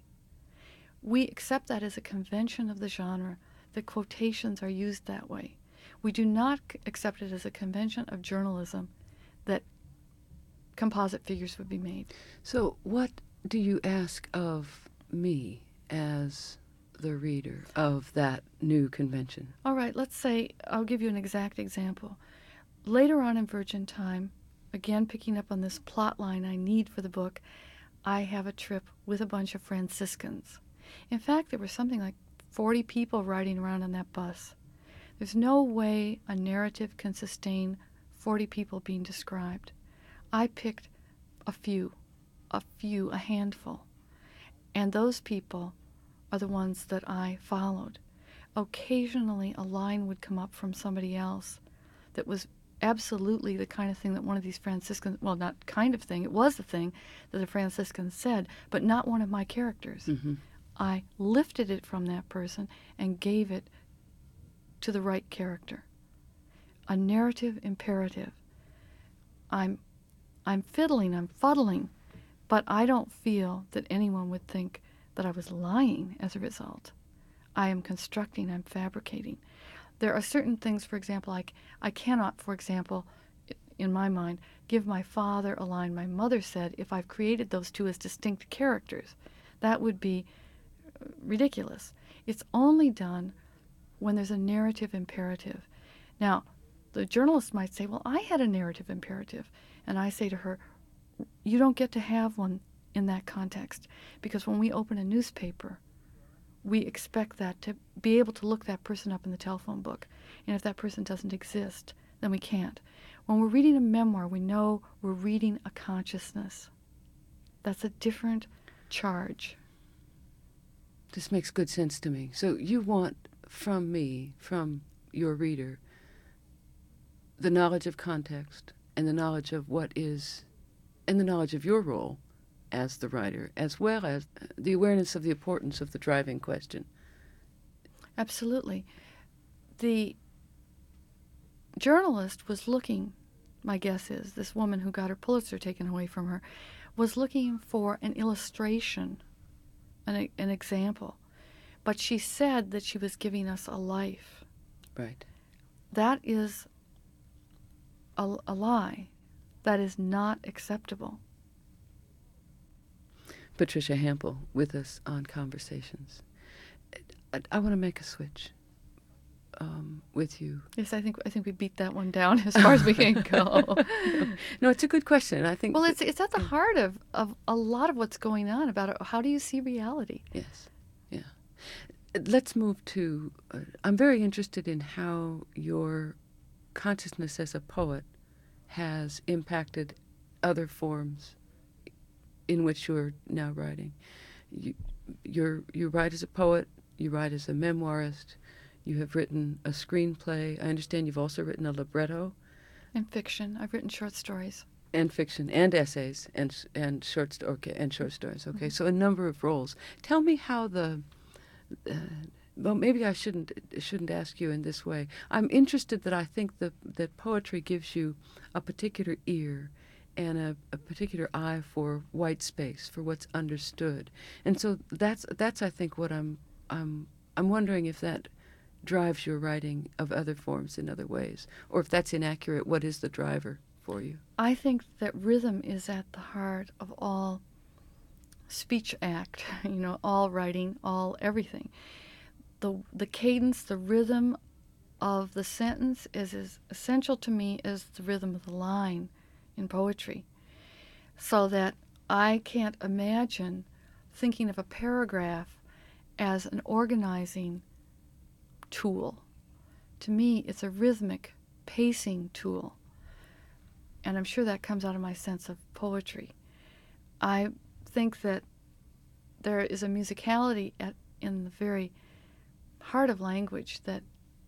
We accept that as a convention of the genre, that quotations are used that way. We do not accept it as a convention of journalism that composite figures would be made. So what do you ask of me as the reader of that new convention? All right, let's say, I'll give you an exact example. Later on in Virgin Time, again picking up on this plot line I need for the book, I have a trip with a bunch of Franciscans. In fact, there was something like forty people riding around on that bus. There's no way a narrative can sustain forty people being described. I picked a few, a few, a handful. And those people are the ones that I followed. Occasionally, a line would come up from somebody else that was absolutely the kind of thing that one of these Franciscans, well, not kind of thing, it was the thing that the Franciscans said, but not one of my characters. Mm-hmm. I lifted it from that person and gave it to the right character. A narrative imperative. I'm, I'm fiddling, I'm fuddling, but I don't feel that anyone would think that I was lying as a result. I am constructing, I'm fabricating. There are certain things, for example, I, I cannot, for example, in my mind, give my father a line my mother said if I've created those two as distinct characters. That would be ridiculous. It's only done when there's a narrative imperative. Now, the journalist might say, well, I had a narrative imperative. And I say to her, you don't get to have one in that context, because when we open a newspaper, we expect that to be able to look that person up in the telephone book. And if that person doesn't exist, then we can't. When we're reading a memoir, we know we're reading a consciousness. That's a different charge. This makes good sense to me. So you want from me, from your reader, the knowledge of context and the knowledge of what is, and the knowledge of your role as the writer, as well as the awareness of the importance of the driving question. Absolutely. The journalist was looking, my guess is, this woman who got her Pulitzer taken away from her, was looking for an illustration, an, an example. But she said that she was giving us a life. Right. That is a, a lie. That is not acceptable. Patricia Hampl with us on Conversations. I, I want to make a switch um, with you. Yes, I think I think we beat that one down as far as we can go. No, it's a good question. I think. Well, it's it's at the heart of, of a lot of what's going on about it. How do you see reality? Yes, yeah. Let's move to. Uh, I'm very interested in how your consciousness as a poet has impacted other forms in which you're now writing. You, you're you write as a poet, you write as a memoirist, you have written a screenplay. I understand you've also written a libretto. And fiction. I've written short stories. And fiction, and essays, and and short sto- okay, and short stories. Okay, mm-hmm. So a number of roles. Tell me how the. Uh, well, maybe I shouldn't shouldn't ask you in this way. I'm interested that I think that that poetry gives you a particular ear, and a, a particular eye for white space, for what's understood, and so that's that's I think what I'm I'm I'm wondering if that drives your writing of other forms in other ways, or if that's inaccurate. What is the driver for you? I think that rhythm is at the heart of all speech act, you know, all writing, all everything. The the cadence, the rhythm of the sentence is as essential to me as the rhythm of the line in poetry. So that I can't imagine thinking of a paragraph as an organizing tool. To me, it's a rhythmic pacing tool. And I'm sure that comes out of my sense of poetry. I think that there is a musicality at, in the very heart of language that,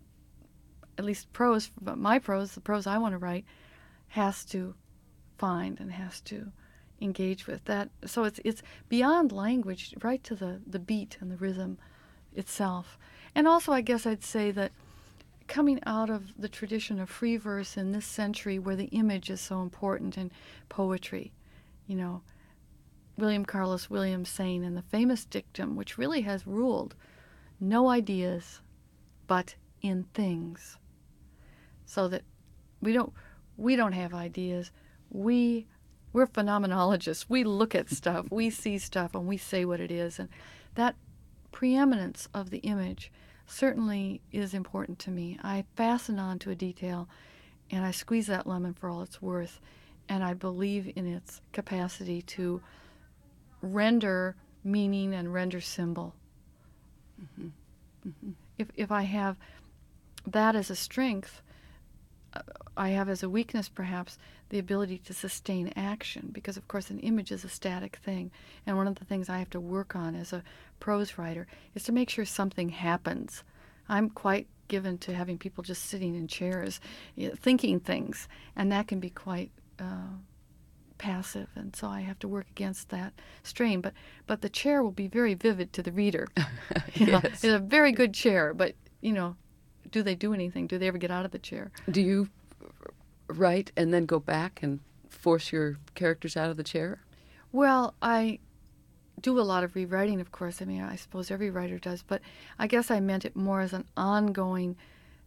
at least prose, but my prose, the prose I want to write, has to find and has to engage with that. So it's it's beyond language, right to the, the beat and the rhythm itself. And also, I guess I'd say that coming out of the tradition of free verse in this century where the image is so important in poetry, you know, William Carlos Williams saying in the famous dictum, which really has ruled, no ideas, but in things. So that we don't we don't have ideas. We we're phenomenologists. We look at stuff, we see stuff, and we say what it is. And that preeminence of the image certainly is important to me. I fasten on to a detail, and I squeeze that lemon for all it's worth, and I believe in its capacity to render meaning and render symbol. Mm-hmm. Mm-hmm. If if I have that as a strength, uh, I have as a weakness perhaps the ability to sustain action, because of course an image is a static thing, and one of the things I have to work on as a prose writer is to make sure something happens. I'm quite given to having people just sitting in chairs, you know, thinking things, and that can be quite uh, passive, and so I have to work against that strain. But but the chair will be very vivid to the reader. You know, Yes. It's a very good chair, but you know, do they do anything? Do they ever get out of the chair? Do you write and then go back and force your characters out of the chair? Well, I do a lot of rewriting, of course. I mean, I suppose every writer does, but I guess I meant it more as an ongoing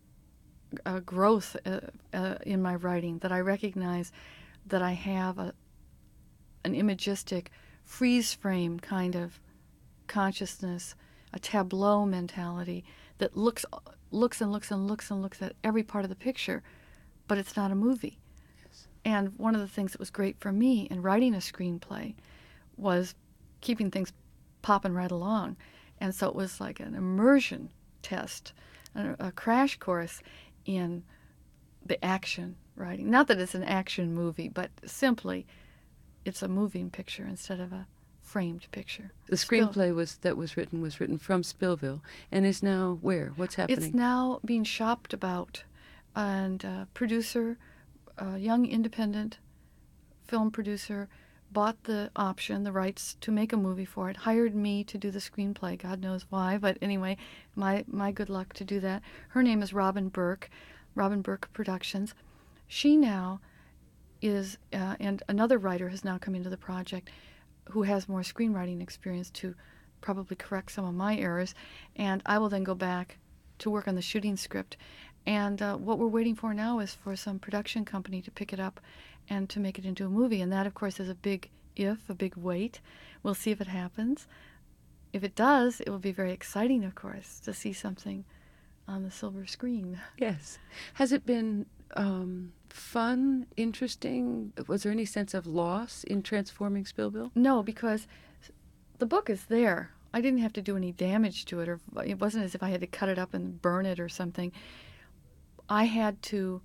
uh, growth uh, uh, in my writing, that I recognize that I have a an imagistic freeze frame kind of consciousness, a tableau mentality that looks looks and looks and looks and looks at every part of the picture, but it's not a movie. Yes. And one of the things that was great for me in writing a screenplay was keeping things popping right along. And so it was like an immersion test, a, a crash course in the action writing. Not that it's an action movie, but simply it's a moving picture instead of a framed picture. The Still, screenplay was that was written was written from Spillville and is now where? What's happening? It's now being shopped about, and a producer, a young independent film producer, bought the option, the rights to make a movie for it, hired me to do the screenplay. God knows why, but anyway, my my good luck to do that. Her name is Robin Burke, Robin Burke Productions. She now is, uh, and another writer has now come into the project who has more screenwriting experience to probably correct some of my errors, and I will then go back to work on the shooting script. And uh, what we're waiting for now is for some production company to pick it up and to make it into a movie. And that, of course, is a big if, a big wait. We'll see if it happens. If it does, it will be very exciting, of course, to see something on the silver screen. Yes. Has it been um, fun, interesting? Was there any sense of loss in transforming Spillville? No, because the book is there. I didn't have to do any damage to it, or it wasn't as if I had to cut it up and burn it or something. I had to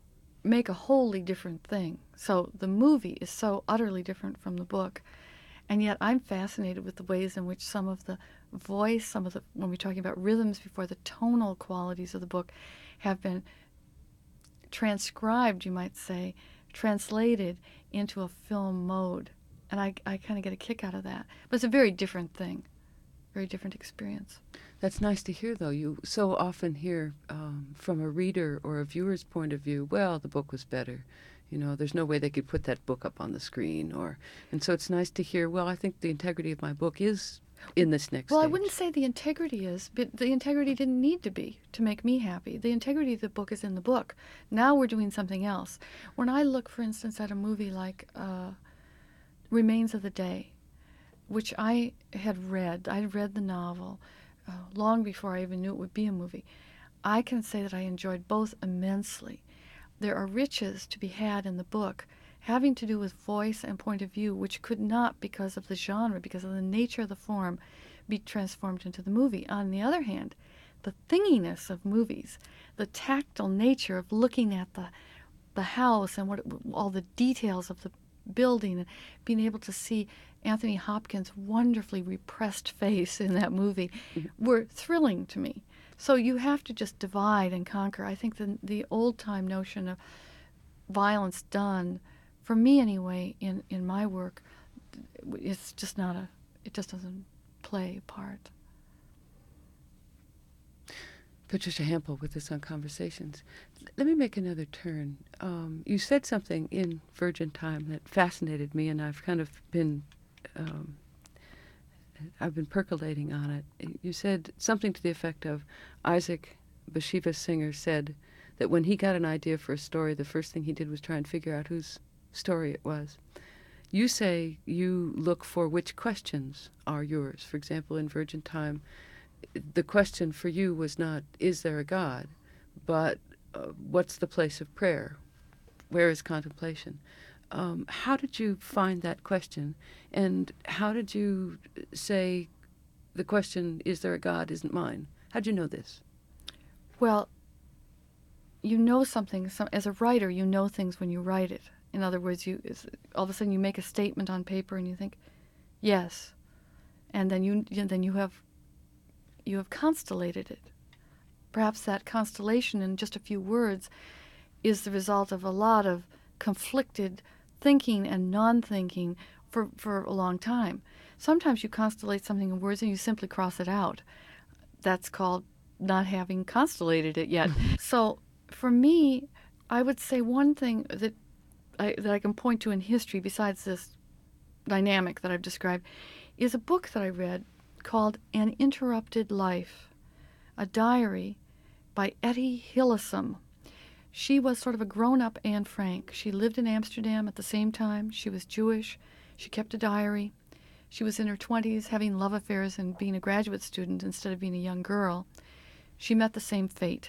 make a wholly different thing. So the movie is so utterly different from the book. And yet I'm fascinated with the ways in which some of the voice, some of the, when we're talking about rhythms before, the tonal qualities of the book have been transcribed, you might say, translated into a film mode. And I, I kind of get a kick out of that. But it's a very different thing, very different experience. That's nice to hear, though. You so often hear um, from a reader or a viewer's point of view, well, the book was better. You know, there's no way they could put that book up on the screen. or, And so it's nice to hear, well, I think the integrity of my book is in this next Well, stage. I wouldn't say the integrity is, but the integrity didn't need to be to make me happy. The integrity of the book is in the book. Now we're doing something else. When I look, for instance, at a movie like uh, Remains of the Day, which I had read, I had read the novel uh, long before I even knew it would be a movie, I can say that I enjoyed both immensely. There are riches to be had in the book having to do with voice and point of view, which could not, because of the genre, because of the nature of the form, be transformed into the movie. On the other hand, the thinginess of movies, the tactile nature of looking at the the house and what it, all the details of the building, and being able to see Anthony Hopkins' wonderfully repressed face in that movie, were thrilling to me. So you have to just divide and conquer. I think the the old-time notion of violence done, for me anyway, in, in my work, it's just not a, it just doesn't play a part. Patricia Hampl with us on Conversations. Let me make another turn. Um, you said something in Virgin Time that fascinated me, and I've kind of been, um, I've been percolating on it. You said something to the effect of, Isaac Bashevis Singer said that when he got an idea for a story, the first thing he did was try and figure out whose story it was. You say you look for which questions are yours. For example, in Virgin Time, the question for you was not, is there a God, but uh, what's the place of prayer? Where is contemplation? Um, how did you find that question? And how did you say the question, is there a God, isn't mine? How'd you know this? Well, you know something. Some, as a writer, you know things when you write it. In other words, you all of a sudden you make a statement on paper and you think, yes, and then you then you have you have constellated it. Perhaps that constellation in just a few words is the result of a lot of conflicted thinking and non-thinking for, for a long time. Sometimes you constellate something in words and you simply cross it out. That's called not having constellated it yet. So for me, I would say one thing that I, that I can point to in history besides this dynamic that I've described is a book that I read called An Interrupted Life, a diary by Etty Hillesum. She was sort of a grown-up Anne Frank. She lived in Amsterdam at the same time. She was Jewish. She kept a diary. She was in her twenties, having love affairs and being a graduate student instead of being a young girl. She met the same fate.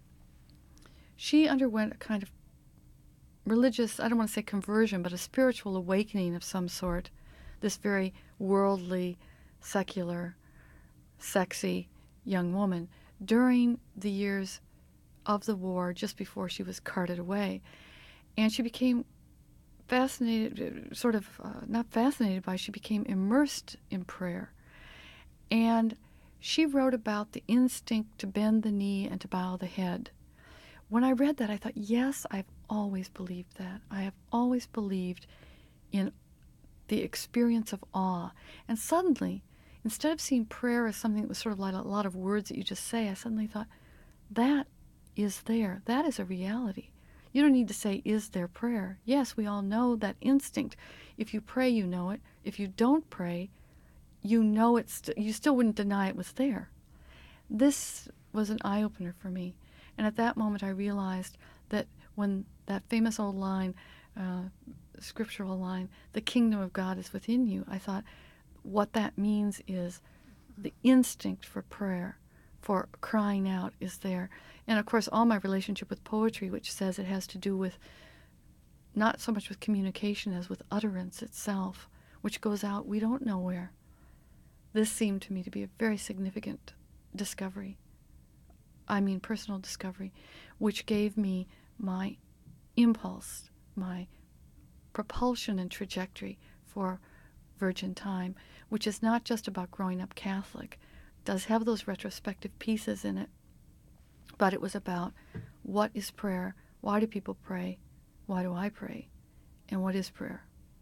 She underwent a kind of religious, I don't want to say conversion, but a spiritual awakening of some sort. This very worldly, secular, sexy young woman during the years of the war, just before she was carted away. And she became fascinated, sort of, uh, not fascinated by, she became immersed in prayer. And she wrote about the instinct to bend the knee and to bow the head. When I read that, I thought, yes, I've always believed that. I have always believed in the experience of awe. And suddenly, instead of seeing prayer as something that was sort of like a lot of words that you just say, I suddenly thought, that is there. That is a reality. You don't need to say, is there prayer? Yes, we all know that instinct. If you pray, you know it. If you don't pray, you know it. St- you still wouldn't deny it was there. This was an eye-opener for me. And at that moment, I realized that when that famous old line, uh, scriptural line, the kingdom of God is within you, I thought, what that means is the instinct for prayer, for crying out, is there. And of course, all my relationship with poetry, which says it has to do with not so much with communication as with utterance itself, which goes out we don't know where. This seemed to me to be a very significant discovery. I mean personal discovery, which gave me my impulse, my propulsion and trajectory for Virgin Time, which is not just about growing up Catholic, does have those retrospective pieces in it, but it was about what is prayer, why do people pray, why do I pray, and what is prayer.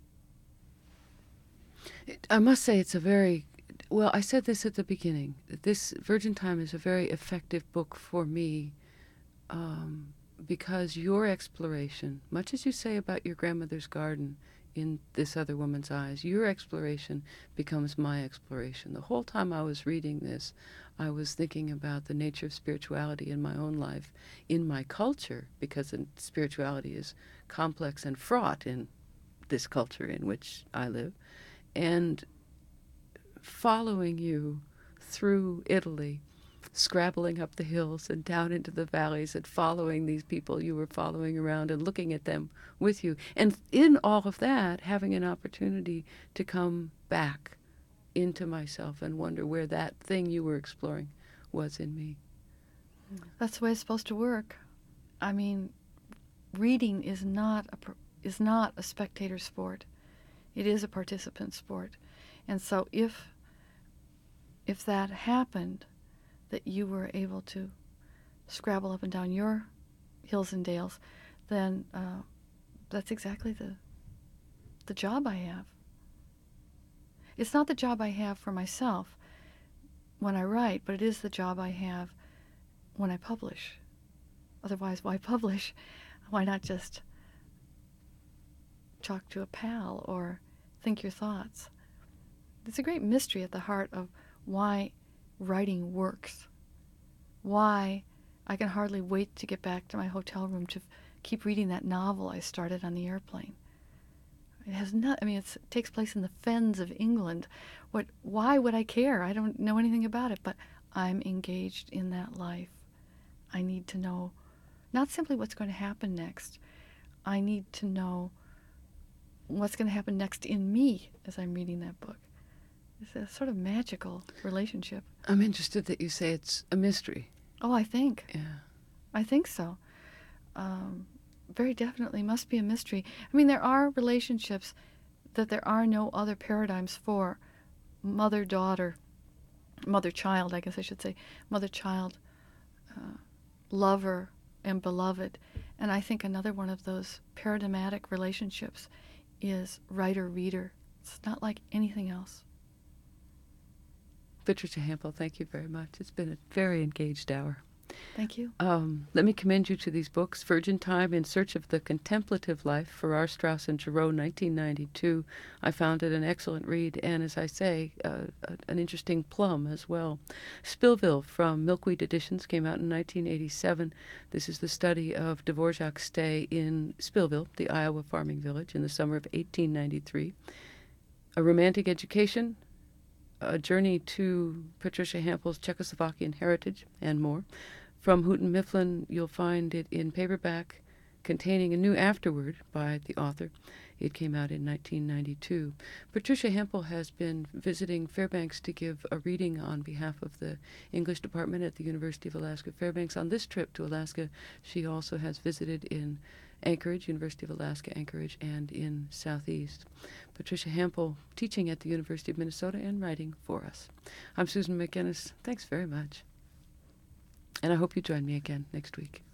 I must say it's a very, well, I said this at the beginning, that this Virgin Time is a very effective book for me um, because your exploration, much as you say about your grandmother's garden in This Other Woman's Eyes, your exploration becomes my exploration. The whole time I was reading this, I was thinking about the nature of spirituality in my own life, in my culture, because spirituality is complex and fraught in this culture in which I live, and following you through Italy, scrabbling up the hills and down into the valleys and following these people you were following around and looking at them with you. And in all of that, having an opportunity to come back into myself and wonder where that thing you were exploring was in me. That's the way it's supposed to work. I mean, reading is not a, is not a spectator sport. It is a participant sport. And so if if that happened, that you were able to scrabble up and down your hills and dales, then uh, that's exactly the the job I have. It's not the job I have for myself when I write, but it is the job I have when I publish. Otherwise, why publish? Why not just talk to a pal or think your thoughts? There's a great mystery at the heart of why writing works. Why I can hardly wait to get back to my hotel room to keep reading that novel I started on the airplane. It has not, I mean, it's, it takes place in the fens of England. What, why would I care? I don't know anything about it, but I'm engaged in that life. I need to know not simply what's going to happen next. I need to know what's going to happen next in me as I'm reading that book. It's a sort of magical relationship. I'm interested that you say it's a mystery. Oh, I think. Yeah. I think so. Um, very definitely must be a mystery. I mean, there are relationships that there are no other paradigms for. Mother-daughter, mother-child, I guess I should say, mother-child, uh, lover and beloved. And I think another one of those paradigmatic relationships is writer-reader. It's not like anything else. Patricia Hampl, thank you very much. It's been a very engaged hour. Thank you. Um, let me commend you to these books. Virgin Time, In Search of the Contemplative Life, Farrar, Straus and Giroux, nineteen ninety-two. I found it an excellent read, and as I say, uh, an interesting plum as well. Spillville from Milkweed Editions came out in nineteen eighty-seven. This is the study of Dvorak's stay in Spillville, the Iowa farming village, in the summer of eighteen ninety-three. A Romantic Education, a journey to Patricia Hampl's Czechoslovakian heritage, and more. From Houghton Mifflin, you'll find it in paperback, containing a new afterword by the author. It came out in nineteen ninety-two. Patricia Hampl has been visiting Fairbanks to give a reading on behalf of the English department at the University of Alaska Fairbanks. On this trip to Alaska, she also has visited in Anchorage, University of Alaska Anchorage, and in Southeast. Patricia Hampl teaching at the University of Minnesota and writing for us. I'm Susan McInnes. Thanks very much. And I hope you join me again next week.